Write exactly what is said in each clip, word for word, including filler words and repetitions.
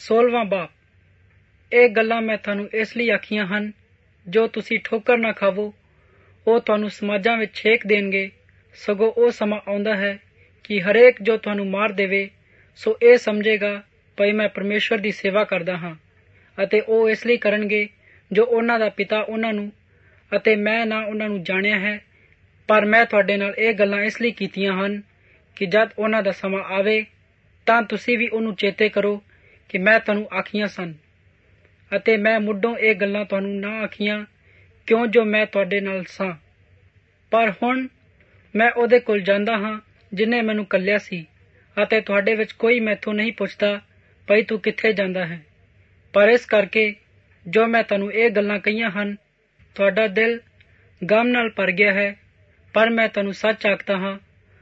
सोलहवां बाप। ਇਹ ਗੱਲਾਂ ਮੈਂ ਤੁਹਾਨੂੰ ਇਸ ਲਈ ਆਖੀਆਂ ਹਨ ਜੋ ਤੁਸੀਂ ਠੋਕਰ ਨਾ ਖਾਵੋ। ਉਹ ਤੁਹਾਨੂੰ ਸਮਾਜਾਂ ਵਿੱਚ ਛੇਕ ਦੇਣਗੇ। ਸਗੋਂ ਉਹ ਸਮਾਂ ਆਉਂਦਾ ਹੈ ਕਿ ਹਰੇਕ ਜੋ ਤੁਹਾਨੂੰ ਮਾਰ ਦੇਵੇ ਸੋ ਇਹ ਸਮਝੇਗਾ ਭਈ ਮੈਂ ਪਰਮੇਸ਼ਵਰ ਦੀ ਸੇਵਾ ਕਰਦਾ ਹਾਂ, ਅਤੇ ਉਹ ਇਸ ਲਈ ਕਰਨਗੇ ਜੋ ਉਹਨਾਂ ਦਾ ਪਿਤਾ ਉਹਨਾਂ ਨੂੰ ਅਤੇ ਮੈਂ ਨਾ ਉਹਨਾਂ ਨੂੰ ਜਾਣਿਆ ਹੈ। ਪਰ ਮੈਂ ਤੁਹਾਡੇ ਨਾਲ ਇਹ ਗੱਲਾਂ ਇਸ ਲਈ ਕੀਤੀਆਂ ਹਨ ਕਿ ਜਦ ਉਹਨਾਂ ਦਾ ਸਮਾਂ ਆਵੇ ਤਾਂ ਤੁਸੀਂ ਵੀ ਉਹਨੂੰ ਚੇਤੇ ਕਰੋ ਕਿ ਮੈਂ ਤੁਹਾਨੂੰ ਆਖੀਆਂ ਸਨ। ਅਤੇ ਮੈਂ ਮੁੱਢੋਂ ਇਹ ਗੱਲਾਂ ਤੁਹਾਨੂੰ ਨਾ ਆਖੀਆਂ ਕਿਉਂ ਜੋ ਮੈਂ ਤੁਹਾਡੇ ਨਾਲ ਸਾਂ। ਪਰ ਹੁਣ ਮੈਂ ਉਹਦੇ ਕੋਲ ਜਾਂਦਾ ਹਾਂ ਜਿਹਨੇ ਮੈਨੂੰ ਕੱਲਿਆ ਸੀ, ਅਤੇ ਤੁਹਾਡੇ ਵਿੱਚ ਕੋਈ ਮੈਥੋਂ ਨਹੀਂ ਪੁੱਛਦਾ ਭਈ ਤੂੰ ਕਿੱਥੇ ਜਾਂਦਾ ਹੈ। ਪਰ ਇਸ ਕਰਕੇ ਜੋ ਮੈਂ ਤੁਹਾਨੂੰ ਇਹ ਗੱਲਾਂ ਕਹੀਆਂ ਹਨ ਤੁਹਾਡਾ ਦਿਲ ਗਮ ਨਾਲ ਭਰ ਗਿਆ ਹੈ। ਪਰ ਮੈਂ ਤੁਹਾਨੂੰ ਸੱਚ ਆਖਦਾ ਹਾਂ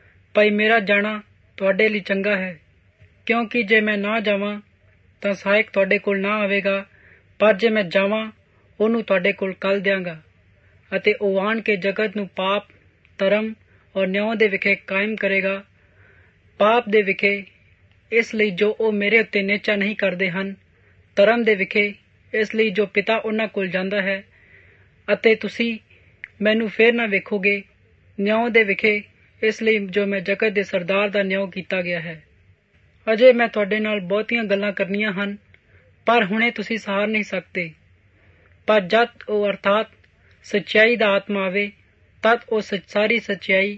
ਭਈ ਮੇਰਾ ਜਾਣਾ ਤੁਹਾਡੇ ਲਈ ਚੰਗਾ ਹੈ, ਕਿਉਂਕਿ ਜੇ ਮੈਂ ਨਾ ਜਾਵਾਂ ਤਾਂ ਸਹਾਇਕ ਤੁਹਾਡੇ ਕੋਲ ਨਾ ਆਵੇਗਾ, ਪਰ ਜੇ ਮੈਂ ਜਾਵਾਂ ਉਹਨੂੰ ਤੁਹਾਡੇ ਕੋਲ ਕੱਲ ਦਿਆਂਗਾ। ਅਤੇ ਉਹ ਆਣ ਕੇ ਜਗਤ ਨੂੰ ਪਾਪ, ਧਰਮ ਔਰ ਨਿਆਂ ਦੇ ਵਿਖੇ ਕਾਇਮ ਕਰੇਗਾ। ਪਾਪ ਦੇ ਵਿਖੇ ਇਸ ਲਈ ਜੋ ਉਹ ਮੇਰੇ ਉੱਤੇ ਨਿਹਚਾ ਨਹੀਂ ਕਰਦੇ ਹਨ, ਧਰਮ ਦੇ ਵਿਖੇ ਇਸ ਲਈ ਜੋ ਪਿਤਾ ਉਹਨਾਂ ਕੋਲ ਜਾਂਦਾ ਹੈ, ਅਤੇ ਤੁਸੀਂ ਮੈਨੂੰ ਫੇਰ ਨਾ ਵੇਖੋਗੇ। ਨਿਆਂ ਦੇ ਵਿਖੇ ਇਸ ਲਈ ਜੋ ਮੈਂ ਜਗਤ ਦੇ ਸਰਦਾਰ ਦਾ ਨਿਆਂ ਕੀਤਾ ਗਿਆ ਹੈ। ਅਜੇ ਮੈਂ ਤੁਹਾਡੇ ਨਾਲ ਬਹੁਤੀਆਂ ਗੱਲਾਂ ਕਰਨੀਆਂ ਹਨ, ਪਰ ਹੁਣੇ ਤੁਸੀਂ ਸਹਾਰ ਨਹੀਂ ਸਕਦੇ। ਪਰ ਜਦ ਉਹ ਅਰਥਾਤ ਸੱਚਾਈ ਦਾ ਆਤਮਾ ਆਵੇ ਤਦ ਉਹ ਸਾਰੀ ਸੱਚਾਈ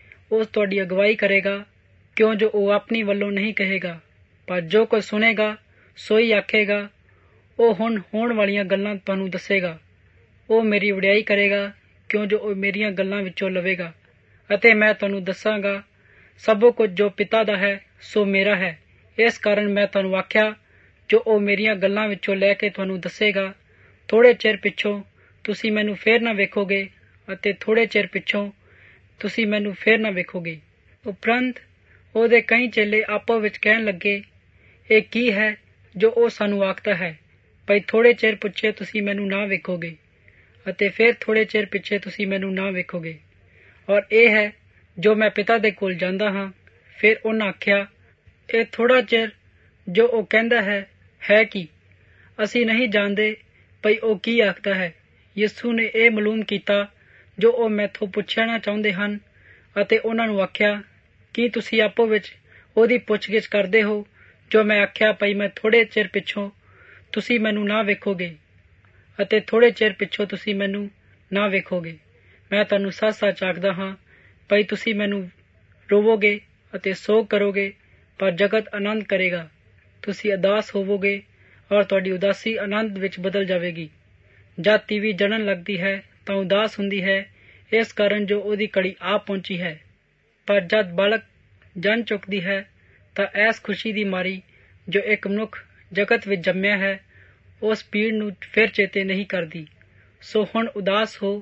ਉਸ ਤੁਹਾਡੀ ਅਗਵਾਈ ਕਰੇਗਾ, ਕਿਉਂ ਜੋ ਉਹ ਆਪਣੀ ਵੱਲੋਂ ਨਹੀਂ ਕਹੇਗਾ, ਪਰ ਜੋ ਕੁਝ ਸੁਣੇਗਾ ਸੋਈ ਆਖੇਗਾ। ਉਹ ਹੁਣ ਹੋਣ ਵਾਲੀਆਂ ਗੱਲਾਂ ਤੁਹਾਨੂੰ ਦੱਸੇਗਾ। ਉਹ ਮੇਰੀ ਵਡਿਆਈ ਕਰੇਗਾ, ਕਿਉਂ ਜੋ ਉਹ ਮੇਰੀਆਂ ਗੱਲਾਂ ਵਿੱਚੋਂ ਲਵੇਗਾ। ਅਤੇ ਮੈਂ ਤੁਹਾਨੂੰ ਦੱਸਾਂਗਾ ਸਭੋ ਕੁਝ ਜੋ ਪਿਤਾ ਦਾ ਹੈ ਸੋ ਮੇਰਾ ਹੈ। ਇਸ ਕਾਰਨ ਮੈਂ ਤੁਹਾਨੂੰ ਆਖਿਆ ਜੋ ਉਹ ਮੇਰੀਆਂ ਗੱਲਾਂ ਵਿੱਚੋਂ ਲੈ ਕੇ ਤੁਹਾਨੂੰ ਦੱਸੇਗਾ। ਥੋੜ੍ਹੇ ਚਿਰ ਪਿੱਛੋਂ ਤੁਸੀਂ ਮੈਨੂੰ ਫੇਰ ਨਾ ਵੇਖੋਗੇ, ਅਤੇ ਥੋੜ੍ਹੇ ਚਿਰ ਪਿੱਛੋਂ ਤੁਸੀਂ ਮੈਨੂੰ ਫੇਰ ਨਾ ਵੇਖੋਗੇ। ਉਪਰੰਤ ਉਹਦੇ ਕਈ ਚੇਲੇ ਆਪੋ ਵਿੱਚ ਕਹਿਣ ਲੱਗੇ, ਇਹ ਕੀ ਹੈ ਜੋ ਉਹ ਸਾਨੂੰ ਆਖਦਾ ਹੈ ਭਈ ਥੋੜ੍ਹੇ ਚਿਰ ਪਿੱਛੇ ਤੁਸੀਂ ਮੈਨੂੰ ਨਾ ਵੇਖੋਗੇ, ਅਤੇ ਫਿਰ ਥੋੜ੍ਹੇ ਚਿਰ ਪਿੱਛੇ ਤੁਸੀਂ ਮੈਨੂੰ ਨਾ ਵੇਖੋਗੇ। ਔਰ ਇਹ ਹੈ ਜੋ ਮੈਂ ਪਿਤਾ ਦੇ ਕੋਲ ਜਾਂਦਾ ਹਾਂ। ਫਿਰ ਉਹਨਾਂ ਆਖਿਆ, ਇਹ ਥੋੜ੍ਹਾ ਚਿਰ ਜੋ ਉਹ ਕਹਿੰਦਾ ਹੈ ਹੈ ਕੀ? ਅਸੀਂ ਨਹੀਂ ਜਾਣਦੇ ਭਈ ਉਹ ਕੀ ਆਖਦਾ ਹੈ। ਯਿਸੂ ਨੇ ਇਹ ਮਾਲੂਮ ਕੀਤਾ ਜੋ ਉਹ ਮੈਥੋਂ ਪੁੱਛਣਾ ਚਾਹੁੰਦੇ ਹਨ, ਅਤੇ ਉਹਨਾਂ ਨੂੰ ਆਖਿਆ, ਕੀ ਤੁਸੀਂ ਆਪੋ ਵਿੱਚ ਉਹਦੀ ਪੁੱਛਗਿੱਛ ਕਰਦੇ ਹੋ ਜੋ ਮੈਂ ਆਖਿਆ ਭਈ ਮੈਂ ਥੋੜ੍ਹੇ ਚਿਰ ਪਿੱਛੋਂ ਤੁਸੀਂ ਮੈਨੂੰ ਨਾ ਵੇਖੋਗੇ, ਅਤੇ ਥੋੜ੍ਹੇ ਚਿਰ ਪਿੱਛੋਂ ਤੁਸੀਂ ਮੈਨੂੰ ਨਾ ਵੇਖੋਗੇ। ਮੈਂ ਤੁਹਾਨੂੰ ਸੱਚ ਸੱਚ ਆਖਦਾ ਹਾਂ ਭਈ ਤੁਸੀਂ ਮੈਨੂੰ ਰੋਵੋਗੇ ਅਤੇ ਸੋਗ ਕਰੋਗੇ, ਪਰ ਜਗਤ ਆਨੰਦ ਕਰੇਗਾ। ਤੁਸੀਂ ਉਦਾਸ ਹੋਵੋਗੇ ਔਰ ਤੁਹਾਡੀ ਉਦਾਸੀ ਆਨੰਦ ਵਿੱਚ ਬਦਲ ਜਾਵੇਗੀ। ਜਦ ਤੀਵੀ ਜਲਣ ਲੱਗਦੀ ਹੈ ਤਾਂ ਉਦਾਸ ਹੁੰਦੀ ਹੈ, ਇਸ ਕਾਰਨ ਜੋ ਉਹਦੀ ਘੜੀ ਆ ਪਹੁੰਚੀ ਹੈ। ਪਰ ਜਦ ਬਾਲਕ ਜਨ ਚੁੱਕਦੀ ਹੈ ਤਾਂ ਐਸ ਖੁਸ਼ੀ ਦੀ ਮਾਰੀ ਜੋ ਇੱਕ ਮਨੁੱਖ ਜਗਤ ਵਿੱਚ ਜੰਮਿਆ ਹੈ, ਉਸ ਪੀੜ ਨੂੰ ਫਿਰ ਚੇਤੇ ਨਹੀਂ ਕਰਦੀ। ਸੋ ਹੁਣ ਉਦਾਸ ਹੋ,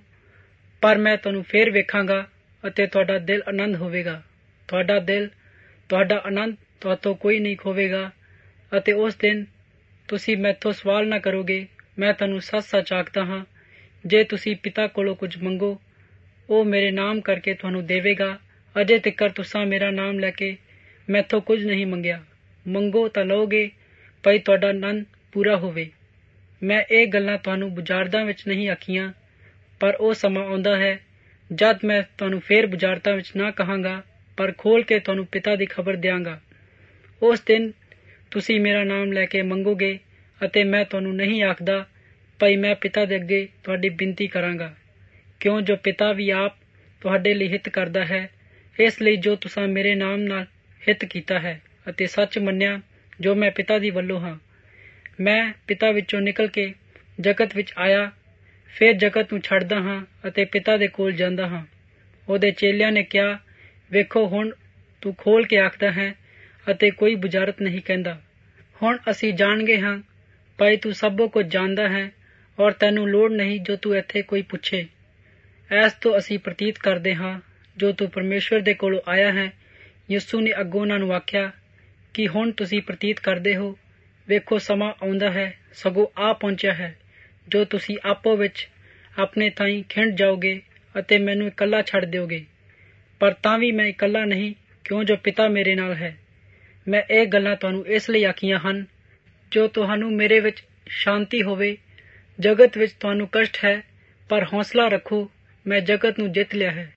ਪਰ ਮੈਂ ਤੁਹਾਨੂੰ ਫੇਰ ਵੇਖਾਂਗਾ ਅਤੇ ਤੁਹਾਡਾ ਦਿਲ ਆਨੰਦ ਹੋਵੇਗਾ। ਤੁਹਾਡਾ ਦਿਲ, ਤੁਹਾਡਾ ਆਨੰਦ ਤੁਹਾਤੋਂ ਕੋਈ ਨਹੀਂ ਖੋਵੇਗਾ, ਅਤੇ ਉਸ ਦਿਨ ਤੁਸੀਂ ਮੈਥੋਂ ਸਵਾਲ ਨਾ ਕਰੋਗੇ। ਮੈਂ ਤੁਹਾਨੂੰ ਸੱਚ ਸੱਚ ਆਖਦਾ ਹਾਂ, ਜੇ ਤੁਸੀਂ ਪਿਤਾ ਕੋਲੋਂ ਕੁਝ ਮੰਗੋ ਉਹ ਮੇਰੇ ਨਾਮ ਕਰਕੇ ਤੁਹਾਨੂੰ ਦੇਵੇਗਾ। ਅਜੇ ਤਿੱਕਰ ਤੁਸਾਂ ਮੇਰਾ ਨਾਮ ਲੈ ਕੇ ਮੈਥੋਂ ਕੁਝ ਨਹੀਂ ਮੰਗਿਆ। ਮੰਗੋ ਤਾਂ ਲਓਗੇ ਭਈ ਤੁਹਾਡਾ ਆਨੰਦ ਪੂਰਾ ਹੋਵੇ। ਮੈਂ ਇਹ ਗੱਲਾਂ ਤੁਹਾਨੂੰ ਬੁਝਾਰਤਾਂ ਵਿੱਚ ਨਹੀਂ ਆਖੀਆਂ, ਪਰ ਉਹ ਸਮਾਂ ਆਉਂਦਾ ਹੈ ਜਦ ਮੈਂ ਤੁਹਾਨੂੰ ਫੇਰ ਬੁਝਾਰਤਾਂ ਵਿੱਚ ਨਾ ਕਹਾਂਗਾ, ਪਰ ਖੋਲ ਕੇ ਤੁਹਾਨੂੰ ਪਿਤਾ ਦੀ ਖਬਰ ਦਿਆਂਗਾ। ਉਸ ਦਿਨ ਤੁਸੀਂ ਮੇਰਾ ਨਾਮ ਲੈ ਕੇ ਮੰਗੋਗੇ, ਅਤੇ ਮੈਂ ਤੁਹਾਨੂੰ ਨਹੀਂ ਆਖਦਾ ਭਈ ਮੈਂ ਪਿਤਾ ਦੇ ਅੱਗੇ ਤੁਹਾਡੀ ਬੇਨਤੀ ਕਰਾਂਗਾ, ਕਿਉਂ ਜੋ ਪਿਤਾ ਵੀ ਆਪ ਤੁਹਾਡੇ ਲਈ ਹਿੱਤ ਕਰਦਾ ਹੈ। ਇਸ ਲਈ ਜੋ ਤੁਸੀਂ ਮੇਰੇ ਨਾਮ ਨਾਲ ਹਿੱਤ ਕੀਤਾ ਹੈ ਅਤੇ ਸੱਚ ਮੰਨਿਆ ਜੋ ਮੈਂ ਪਿਤਾ ਦੀ ਵੱਲੋਂ ਹਾਂ। ਮੈਂ ਪਿਤਾ ਵਿੱਚੋਂ ਨਿਕਲ ਕੇ ਜਗਤ ਵਿੱਚ ਆਇਆ, ਫਿਰ ਜਗਤ ਨੂੰ ਛੱਡਦਾ ਹਾਂ ਅਤੇ ਪਿਤਾ ਦੇ ਕੋਲ ਜਾਂਦਾ ਹਾਂ। ਉਹਦੇ ਚੇਲਿਆਂ ਨੇ ਕਿਹਾ, ਵੇਖੋ ਹੁਣ ਤੂੰ ਖੋਲ ਕੇ ਆਖਦਾ ਹੈ ਅਤੇ ਕੋਈ ਬੁਝਾਰਤ ਨਹੀਂ ਕਹਿੰਦਾ। ਹੁਣ ਅਸੀਂ ਜਾਣ ਗਏ ਹਾਂ ਭਈ ਤੂੰ ਸਭੋ ਕੁਝ ਜਾਣਦਾ ਹੈ, ਔਰ ਤੈਨੂੰ ਲੋੜ ਨਹੀਂ ਜੋ ਤੂੰ ਇੱਥੇ ਕੋਈ ਪੁੱਛੇ। ਐਸ ਤੋਂ ਅਸੀਂ ਪ੍ਰਤੀਤ ਕਰਦੇ ਹਾਂ ਜੋ ਤੂੰ ਪਰਮੇਸ਼ਵਰ ਦੇ ਕੋਲੋਂ ਆਇਆ ਹੈ। ਯਿਸੂ ਨੇ ਅੱਗੋਂ ਉਹਨਾਂ ਨੂੰ ਆਖਿਆ ਕਿ ਹੁਣ ਤੁਸੀਂ ਪ੍ਰਤੀਤ ਕਰਦੇ ਹੋ। ਵੇਖੋ ਸਮਾਂ ਆਉਂਦਾ ਹੈ, ਸਗੋਂ ਆ ਪਹੁੰਚਿਆ ਹੈ, ਜੋ ਤੁਸੀਂ ਆਪੋ ਵਿੱਚ ਆਪਣੇ ਥਾਈਂ ਖਿੰਡ ਜਾਓਗੇ ਅਤੇ ਮੈਨੂੰ ਇਕੱਲਾ ਛੱਡ ਦਿਓਗੇ। ਪਰ ਤਾਂ ਵੀ ਮੈਂ ਇਕੱਲਾ ਨਹੀਂ, ਕਿਉਂ ਜੋ ਪਿਤਾ ਮੇਰੇ ਨਾਲ ਹੈ। ਮੈਂ ਇਹ ਗੱਲਾਂ ਤੁਹਾਨੂੰ ਇਸ ਲਈ ਆਖੀਆਂ ਹਨ ਜੋ ਤੁਹਾਨੂੰ ਮੇਰੇ ਵਿੱਚ ਸ਼ਾਂਤੀ ਹੋਵੇ। ਜਗਤ ਵਿੱਚ ਤੁਹਾਨੂੰ ਕਸ਼ਟ ਹੈ, ਪਰ ਹੌਸਲਾ ਰੱਖੋ, ਮੈਂ ਜਗਤ ਨੂੰ ਜਿੱਤ ਲਿਆ ਹੈ।